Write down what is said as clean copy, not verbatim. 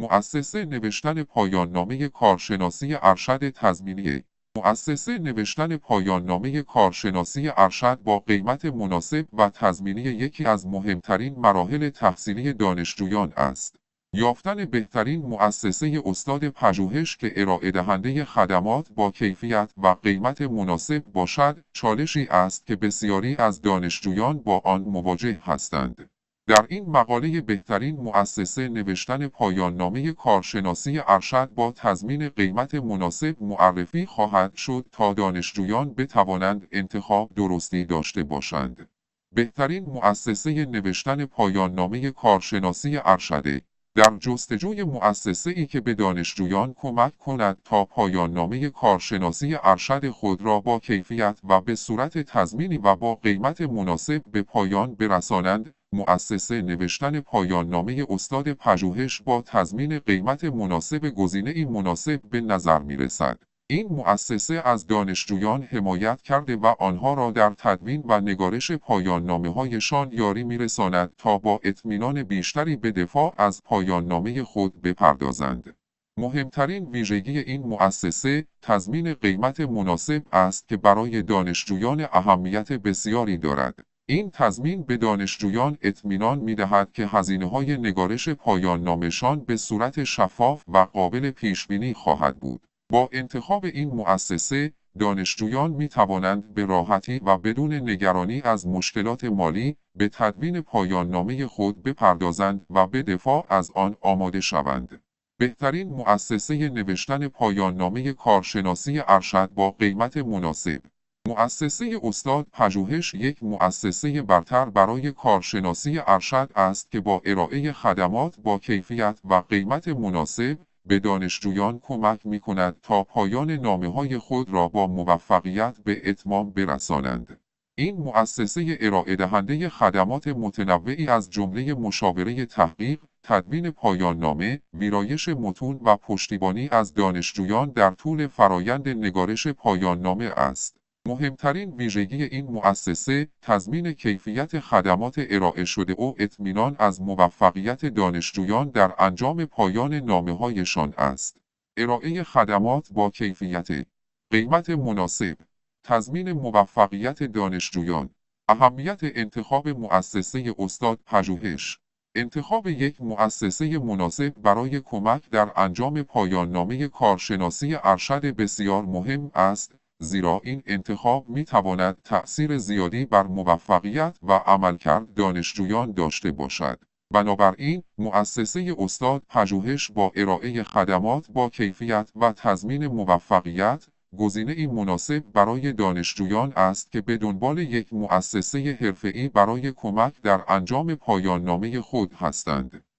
مؤسسه نوشتن پایان‌نامه کارشناسی ارشد تضمینی. مؤسسه نوشتن پایان‌نامه کارشناسی ارشد با قیمت مناسب و تضمینی یکی از مهمترین مراحل تحصیلی دانشجویان است. یافتن بهترین مؤسسه استاد پژوهش که ارائه دهنده خدمات با کیفیت و قیمت مناسب باشد، چالشی است که بسیاری از دانشجویان با آن مواجه هستند. در این مقاله بهترین مؤسسه نوشتن پایان‌نامه کارشناسی ارشد با تضمین قیمت مناسب معرفی خواهد شد تا دانشجویان بتوانند انتخاب درستی داشته باشند. بهترین مؤسسه نوشتن پایان‌نامه کارشناسی ارشد در جستجوی مؤسسه‌ای که به دانشجویان کمک کند تا پایان‌نامه کارشناسی ارشد خود را با کیفیت و به صورت تضمینی و با قیمت مناسب به پایان برسانند، مؤسسه نوشتن پایان‌نامه استاد پژوهش با تضمین قیمت مناسب گزینه‌ای مناسب به نظر می‌رسد. این مؤسسه از دانشجویان حمایت کرده و آنها را در تدوین و نگارش پایان‌نامه‌هایشان یاری می‌رساند تا با اطمینان بیشتری به دفاع از پایان‌نامه خود بپردازند. مهمترین ویژگی این مؤسسه، تضمین قیمت مناسب است که برای دانشجویان اهمیت بسیاری دارد. این تضمین به دانشجویان اطمینان می‌دهد که هزینه‌های نگارش پایان‌نامه‌شان به صورت شفاف و قابل پیش‌بینی خواهد بود. با انتخاب این مؤسسه، دانشجویان می توانند به راحتی و بدون نگرانی از مشکلات مالی به تدوین پایان‌نامه خود بپردازند و به دفاع از آن آماده شوند. بهترین مؤسسه نوشتن پایان‌نامه کارشناسی ارشد با قیمت مناسب. مؤسسه استاد پژوهش یک مؤسسه برتر برای کارشناسی ارشد است که با ارائه خدمات با کیفیت و قیمت مناسب به دانشجویان کمک می‌کند تا پایان نامه‌های خود را با موفقیت به اتمام برسانند. این مؤسسه ارائه دهنده خدمات متنوعی از جمله مشاوره تحقیق، تدوین پایان‌نامه، ویرایش متون و پشتیبانی از دانشجویان در طول فرایند نگارش پایان‌نامه است. مهمترین ویژگی این مؤسسه، تضمین کیفیت خدمات ارائه شده و اطمینان از موفقیت دانشجویان در انجام پایان نامه‌هایشان است. ارائه خدمات با کیفیت، قیمت مناسب، تضمین موفقیت دانشجویان. اهمیت انتخاب مؤسسه استاد پژوهش. انتخاب یک مؤسسه مناسب برای کمک در انجام پایان‌نامه کارشناسی ارشد بسیار مهم است، زیرا این انتخاب می تواند تأثیر زیادی بر موفقیت و عملکرد دانشجویان داشته باشد. بنابراین، مؤسسه استاد پژوهش با ارائه خدمات با کیفیت و تضمین موفقیت، گزینه‌ای مناسب برای دانشجویان است که به دنبال یک مؤسسه حرفه‌ای برای کمک در انجام پایان‌نامه خود هستند.